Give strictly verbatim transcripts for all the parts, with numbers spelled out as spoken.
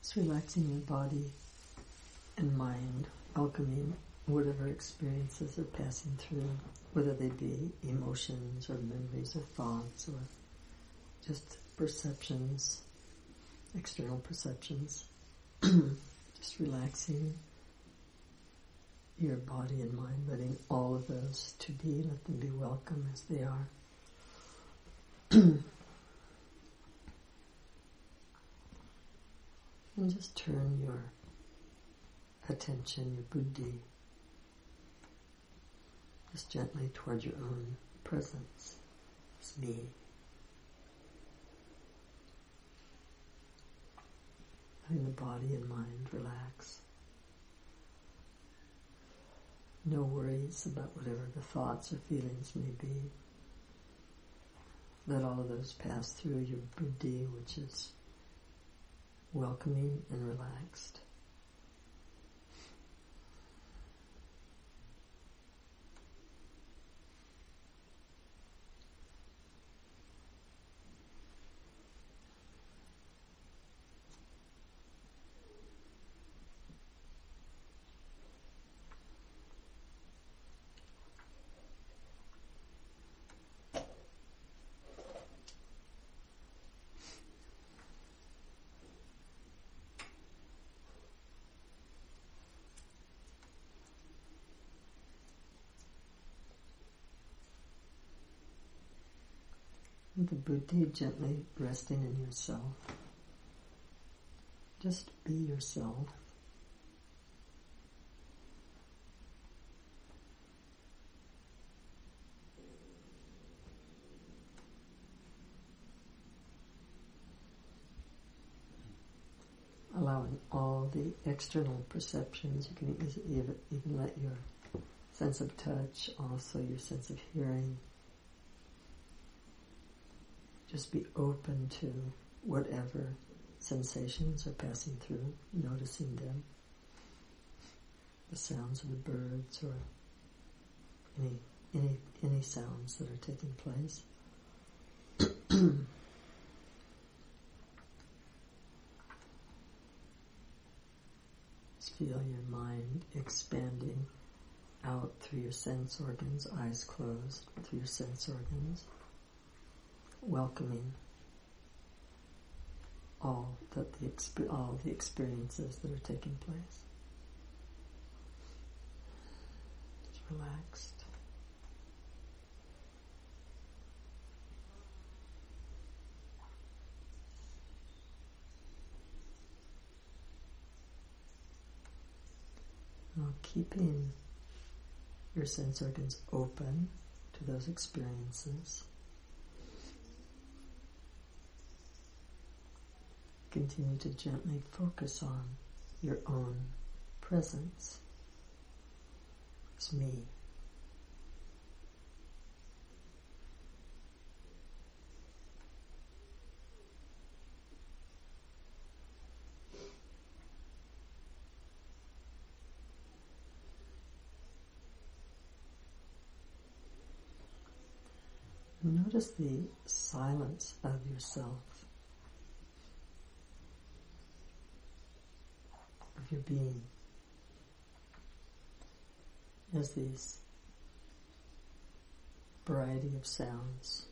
Just relaxing your body and mind, welcoming whatever experiences are passing through, whether they be emotions or memories or thoughts or just perceptions, external perceptions. Just relaxing your body and mind, letting all of those to be, let them be welcome as they are. And just turn your attention, your buddhi, just gently toward your own presence. It's me. Letting the body and mind relax. No worries about whatever the thoughts or feelings may be. Let all of those pass through your buddhi, which is welcoming and relaxed. With the buddhi gently resting in yourself. Just be yourself. Allowing all the external perceptions. You can even, even let your sense of touch, also your sense of hearing, just be open to whatever sensations are passing through, noticing them. The sounds of the birds or any any any sounds that are taking place. Just feel your mind expanding out through your sense organs, eyes closed, through your sense organs. Welcoming all that the exp- all the experiences that are taking place. Just relaxed. Now keeping your sense organs open to those experiences. Continue to gently focus on your own presence. It's me. Notice the silence of yourself. Of your being, as these variety of sounds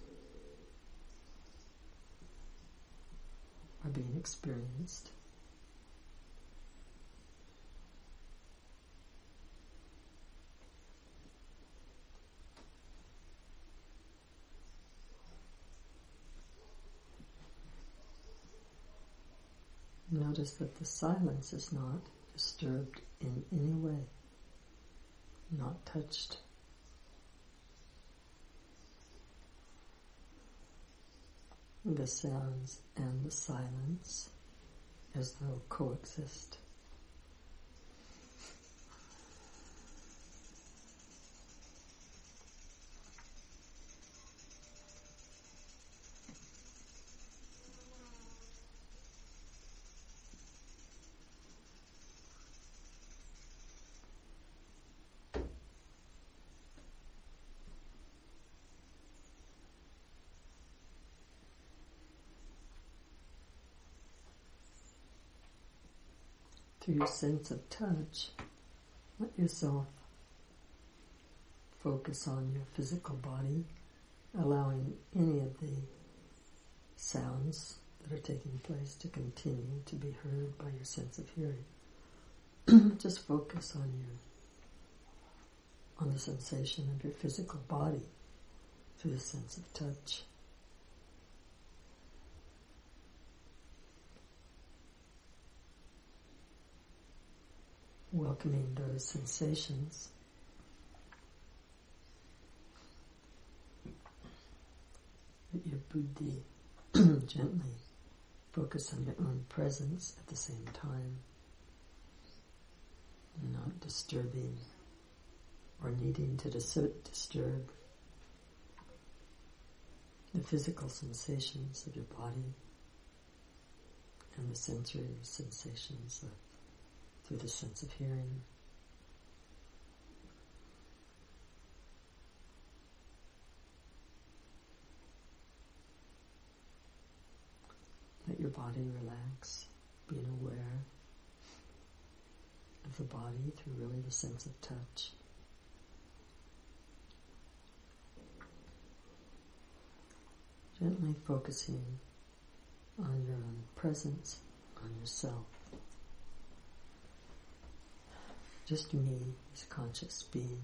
are being experienced. Notice that the silence is not disturbed in any way, not touched. The sounds and the silence as though coexist. through your sense of touch, let yourself focus on your physical body, allowing any of the sounds that are taking place to continue to be heard by your sense of hearing. Just focus on your on the sensation of your physical body through the sense of touch. Welcoming those sensations. Let your buddhi gently focus on your own presence at the same time, not disturbing or needing to dis- disturb the physical sensations of your body and the sensory sensations of, through the sense of hearing. Let your body relax, being aware of the body through really the sense of touch. Gently focusing on your own presence, on yourself. Just me as conscious being.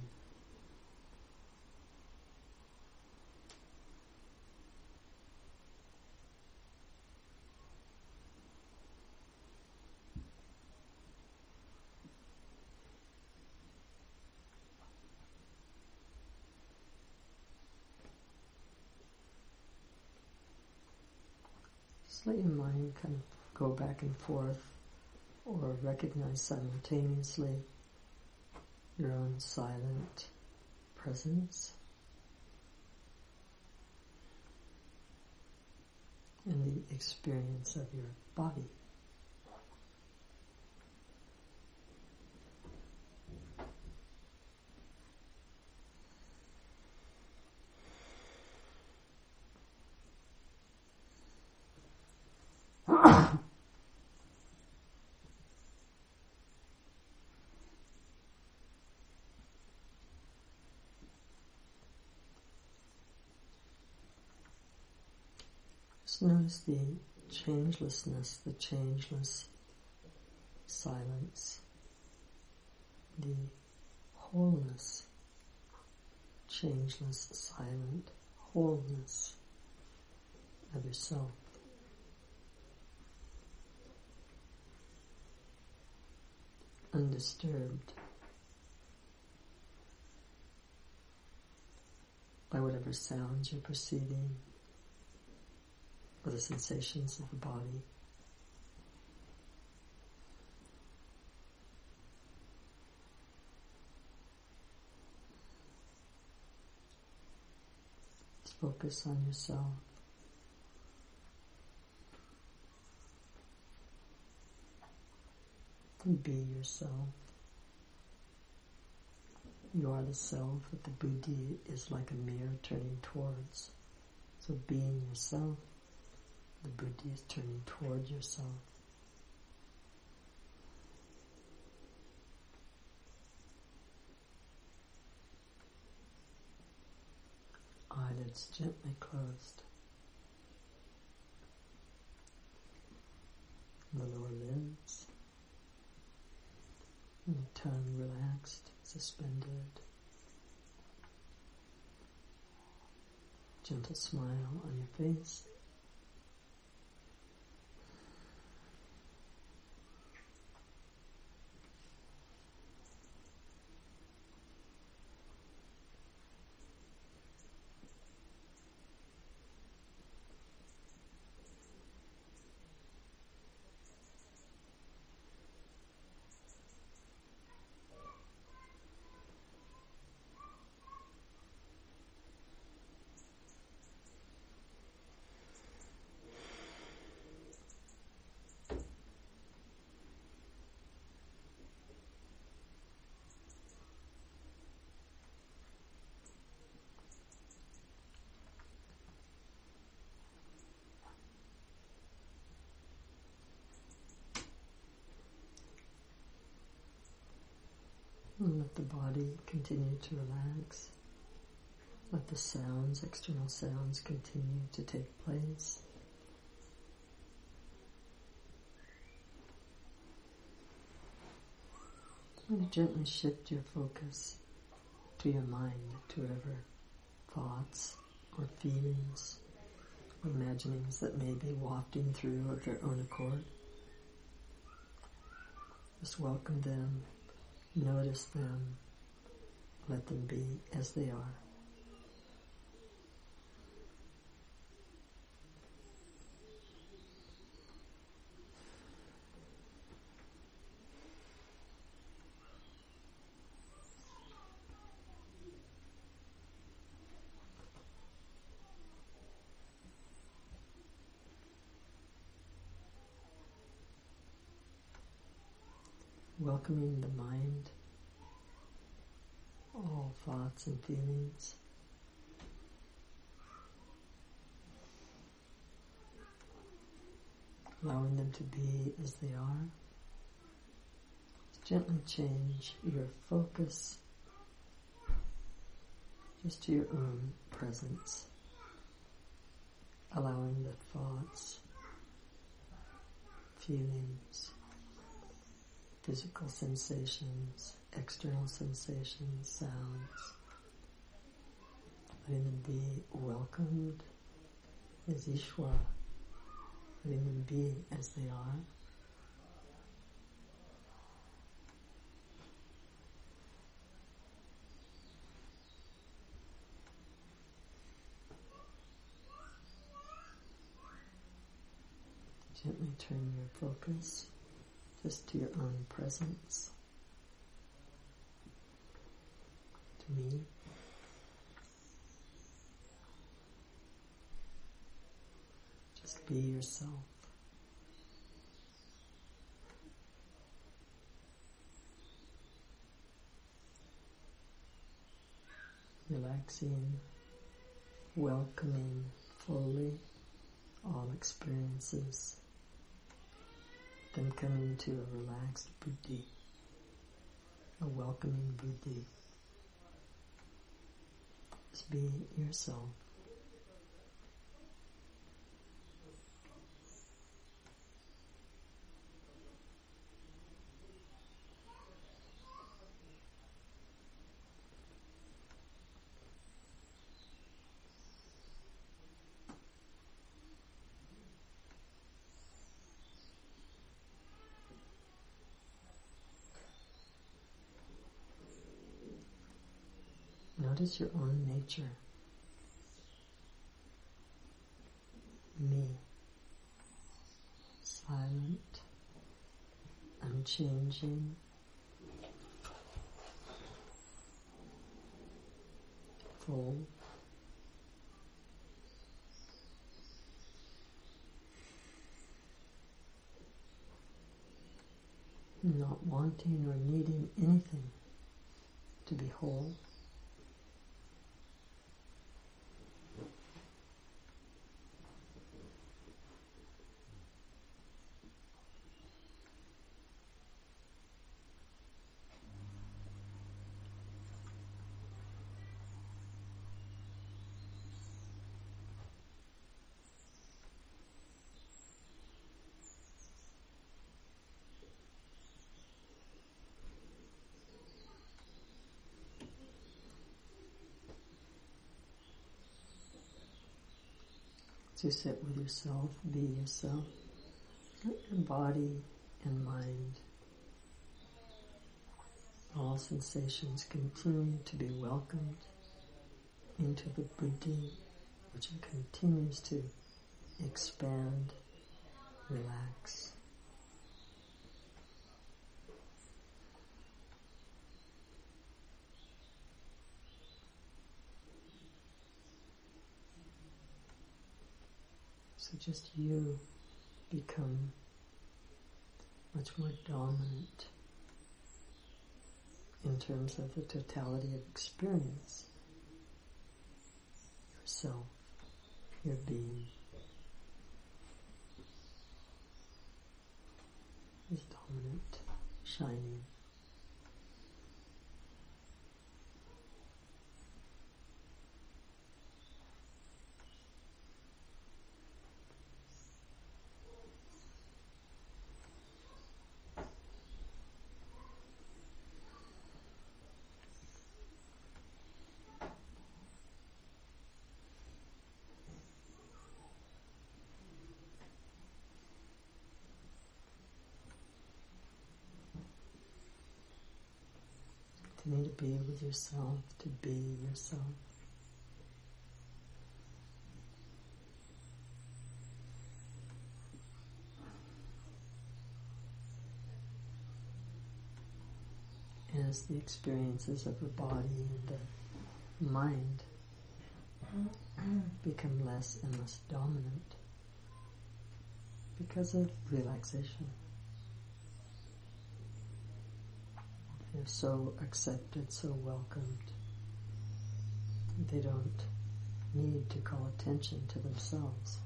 Just let your mind kind of go back and forth or recognize simultaneously your own silent presence and the experience of your body. Just notice the changelessness, the changeless silence, the wholeness, changeless, silent wholeness of yourself. Undisturbed by whatever sounds you're perceiving or the sensations of the body. Just focus on yourself. And be yourself. You are the self that the buddhi is like a mirror turning towards. So being yourself, the buddhi is turning towards yourself. Eyelids gently closed. The lower lids. And the tongue relaxed, suspended. Gentle smile on your face. the body continue to relax. Let the sounds, external sounds, continue to take place. And gently shift your focus to your mind, to whatever thoughts or feelings or imaginings that may be wafting through of their own accord. Just welcome them, notice them, let them be as they are. Welcoming the mind, all thoughts and feelings. Allowing them to be as they are. Gently change your focus just to your own presence. Allowing the thoughts, feelings, physical sensations, external sensations, sounds, letting them be welcomed as Ishvara, letting them be as they are. Gently turn your focus just to your own presence, to me. Just be yourself. Relaxing, welcoming fully all experiences. Then coming to a relaxed buddhi, a welcoming buddhi. Just be yourself. Notice your own nature. Me. Silent, unchanging, full, not wanting or needing anything to be whole. To sit with yourself, be yourself. Let your body and mind, all sensations continue to be welcomed into the buddhi, which continues to expand, relax. So just you become much more dominant in terms of the totality of experience. Yourself, your being, is dominant, shining. opportunity to be with yourself, to be yourself. As the experiences of the body and the mind become less and less dominant because of relaxation. They're so accepted, so welcomed. They don't need to call attention to themselves.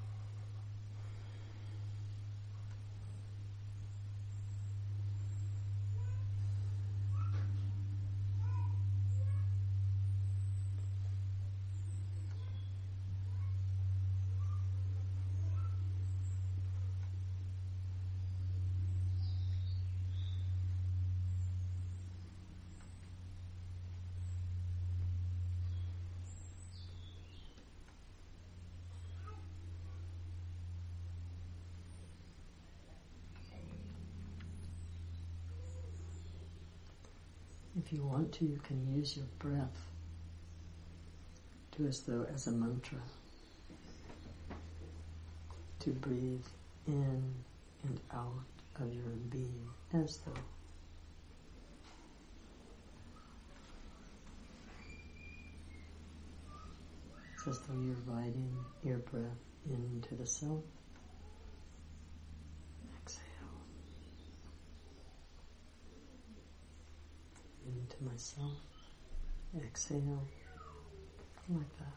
If you want to, you can use your breath to as though as a mantra to breathe in and out of your being as though. It's as though you're inviting your breath into the self. Into myself, exhale, like that.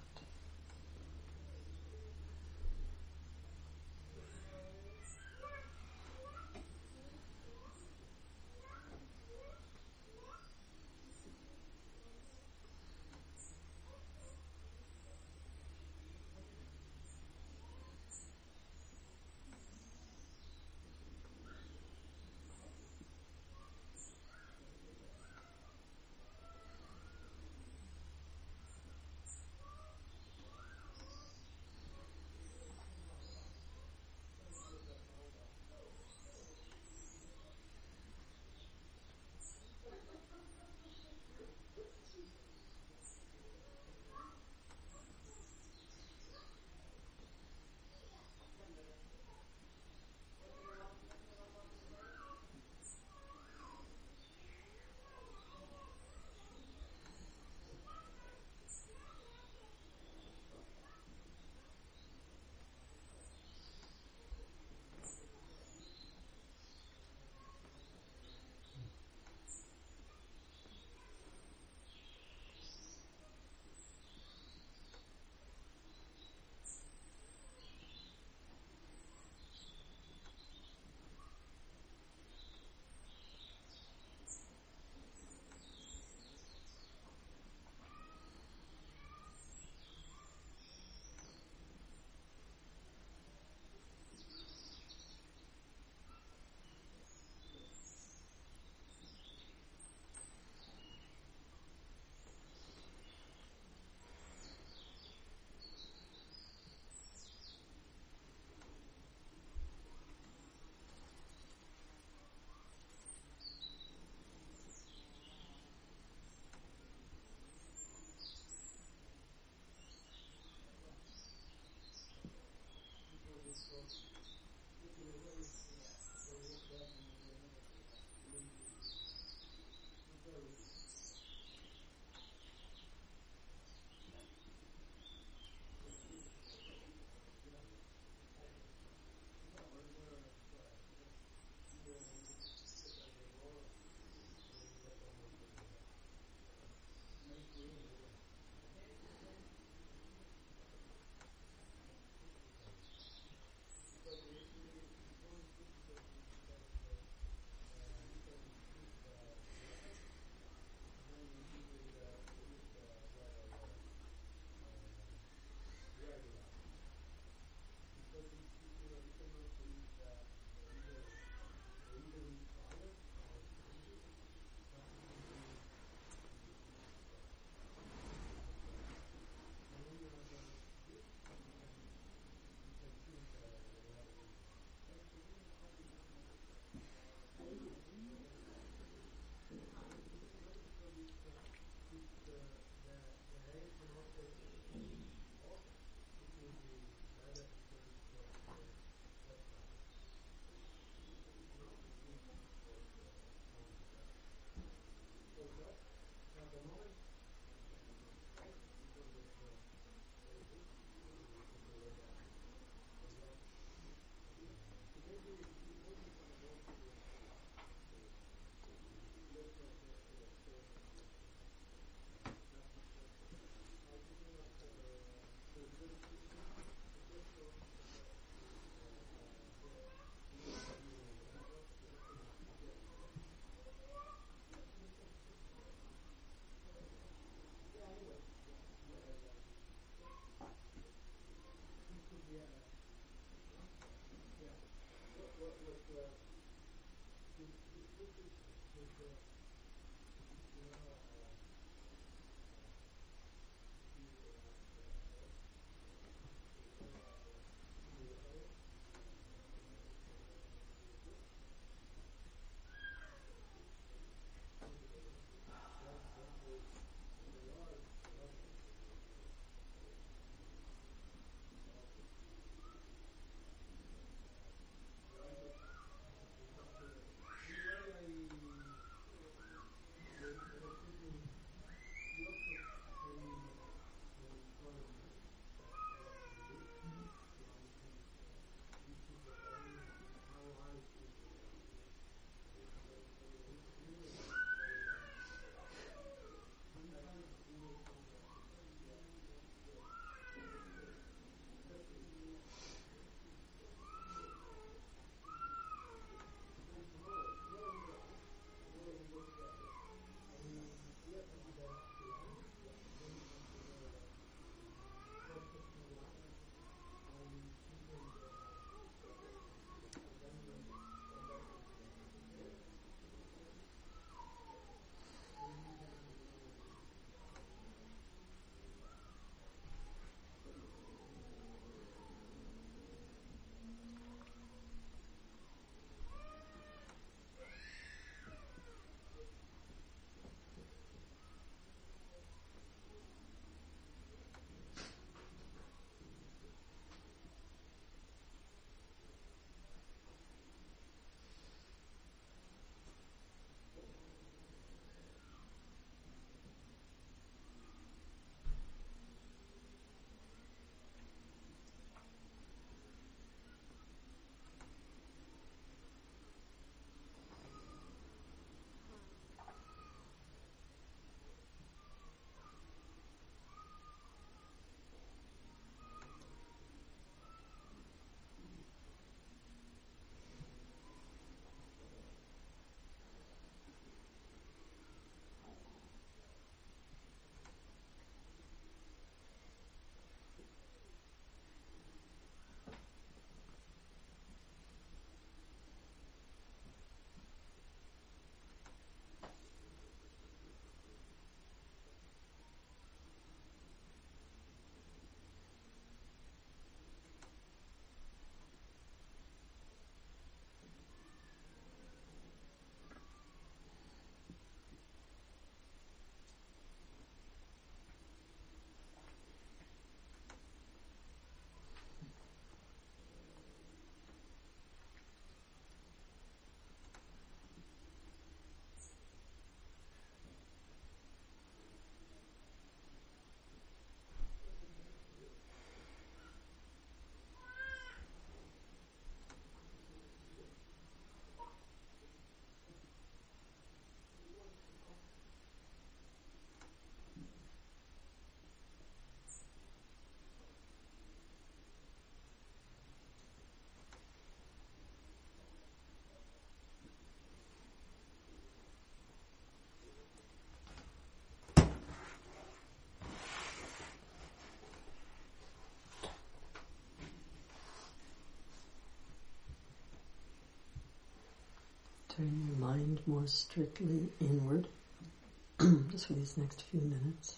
Turn your mind more strictly inward, just for these next few minutes.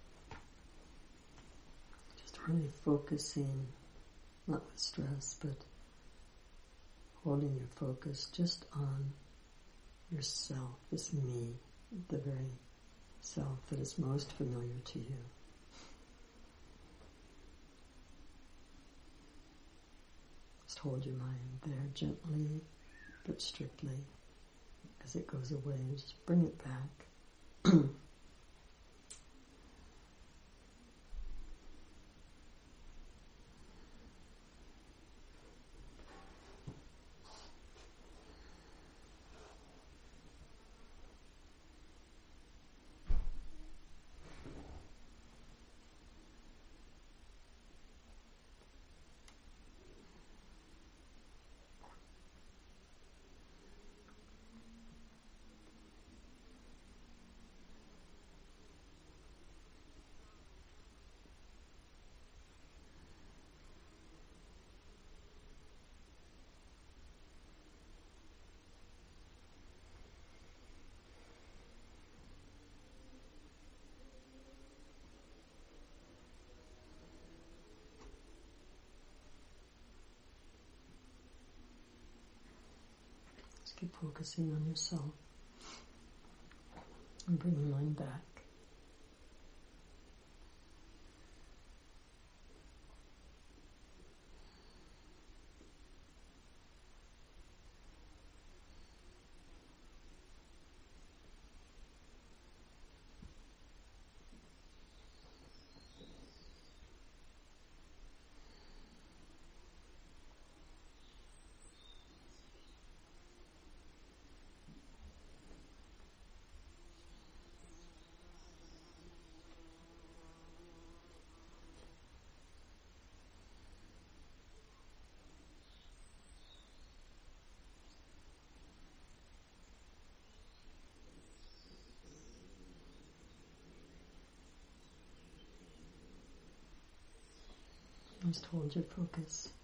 Just really focusing, not with stress, but holding your focus just on yourself, this me, the very self that is most familiar to you. Just hold your mind there gently but strictly. As it goes away, just bring it back. keep focusing on yourself and bringing mind back. Just hold your focus.